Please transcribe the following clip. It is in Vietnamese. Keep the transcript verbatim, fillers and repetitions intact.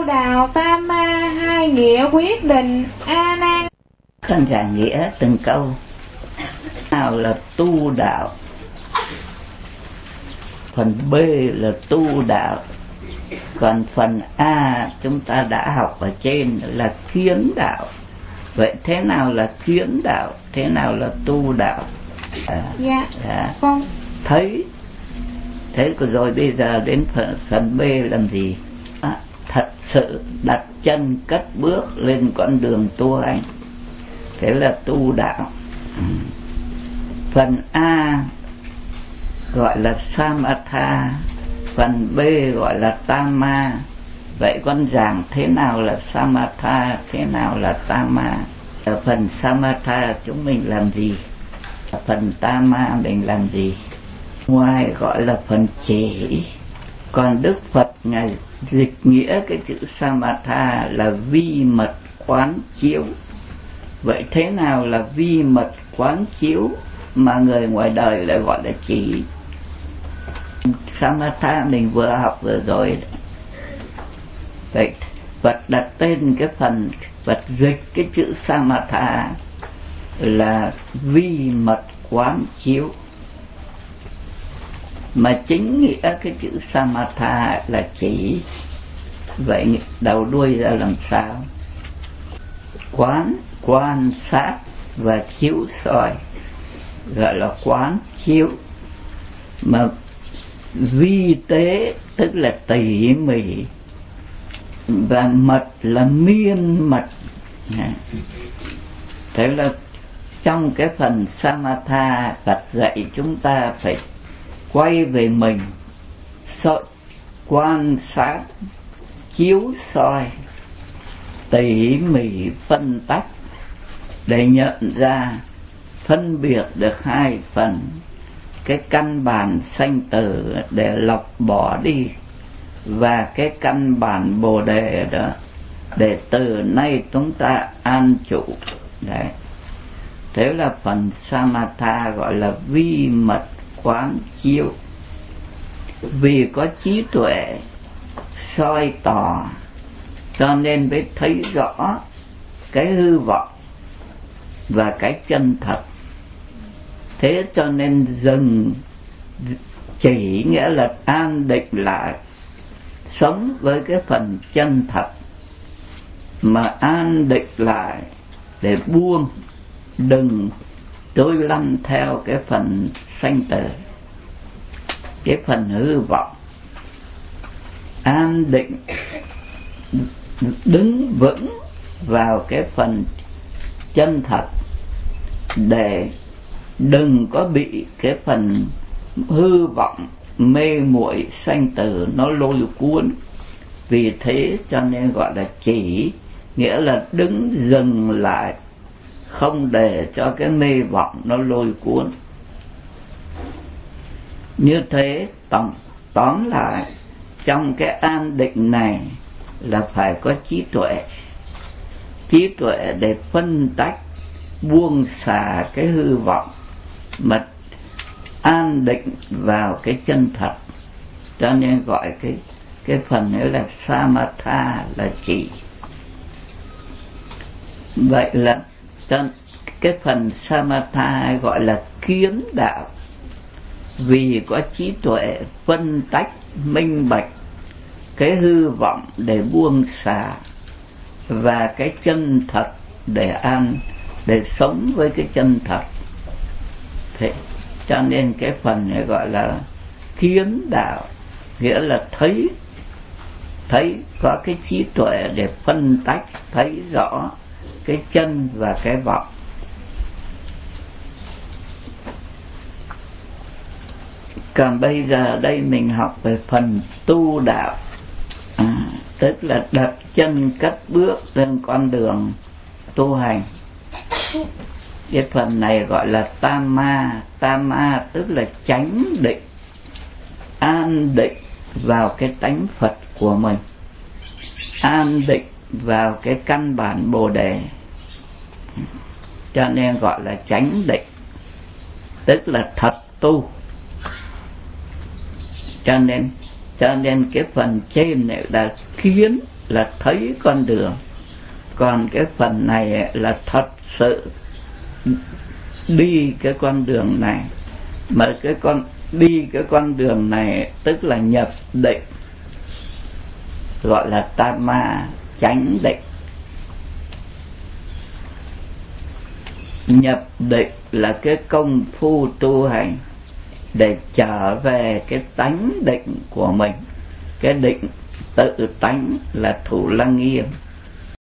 đạo tam ma hai nghĩa quyết định. A Nan. Con giải nghĩa từng câu. Nào là tu đạo, phần B là tu đạo, còn phần A chúng ta đã học ở trên là kiến đạo. Vậy thế nào là kiến đạo, thế nào là tu đạo? À, dạ, à, con thấy thế rồi bây giờ đến phần, phần B làm gì? À, thật sự đặt chân cất bước lên con đường tu hành, thế là tu đạo. Phần A gọi là Samatha, phần B gọi là Tama. Vậy con giảng thế nào là Samatha, thế nào là Tama? Ở phần Samatha chúng mình làm gì? Ở phần Tama mình làm gì? Ngoài gọi là phần chỉ, còn Đức Phật Ngài dịch nghĩa cái chữ Samatha là vi mật quán chiếu. Vậy thế nào là vi mật quán chiếu mà người ngoài đời lại gọi là chỉ? Samatha mình vừa học vừa rồi. Vậy Phật đặt tên cái phần Phật dịch cái chữ Samatha là vi mật quán chiếu, mà chính nghĩa cái chữ Samatha là chỉ. Vậy đầu đuôi ra làm sao? Quán, quan sát và chiếu soi gọi là quán chiếu. Mà vi tế tức là tỉ mỉ, và mật là miên mật. Thế là trong cái phần Samatha, Phật dạy chúng ta phải quay về mình, soi, quan sát, chiếu soi, tỉ mỉ phân tách để nhận ra, phân biệt được hai phần. Cái căn bản sanh tử để lọc bỏ đi, và cái căn bản bồ đề đó để từ nay chúng ta an trụ. Đấy. Thế là phần Samatha gọi là vi mật quán chiếu. Vì có trí tuệ soi tỏ cho nên mới thấy rõ cái hư vọng và cái chân thật. Thế cho nên dừng chỉ nghĩa là an định lại, sống với cái phần chân thật, mà an định lại để buông, đừng trôi lăn theo cái phần sanh tử, cái phần hư vọng. An định đứng vững vào cái phần chân thật để đừng có bị cái phần hư vọng mê muội sanh tử nó lôi cuốn. Vì thế cho nên gọi là chỉ, nghĩa là đứng dừng lại, không để cho cái mê vọng nó lôi cuốn. Như thế tóm, tóm lại trong cái an định này là phải có trí tuệ. Trí tuệ để phân tách, buông xả cái hư vọng, mà an định vào cái chân thật. Cho nên gọi cái cái phần ấy là Samatha, là chỉ. Vậy là cho cái phần Samatha gọi là kiến đạo, vì có trí tuệ phân tách minh bạch cái hư vọng để buông xả, và cái chân thật để an, để sống với cái chân thật. Thế cho nên cái phần này gọi là kiến đạo, nghĩa là thấy, thấy có cái trí tuệ để phân tách, thấy rõ cái chân và cái vọng. Còn bây giờ đây mình học về phần tu đạo, à, tức là đặt chân cất bước lên con đường tu hành. Cái phần này gọi là Tama. Tama tức là chánh định, an định vào cái tánh Phật của mình, an định vào cái căn bản Bồ Đề, cho nên gọi là chánh định, tức là thật tu. Cho nên cho nên cái phần trên này là kiến, là thấy con đường, còn cái phần này là thật sự đi cái con đường này. Mà cái con đi cái con đường này tức là nhập định, gọi là tama, chánh định. Nhập định là cái công phu tu hành để trở về cái tánh định của mình. Cái định tự tánh là Thủ Lăng Nghiêm.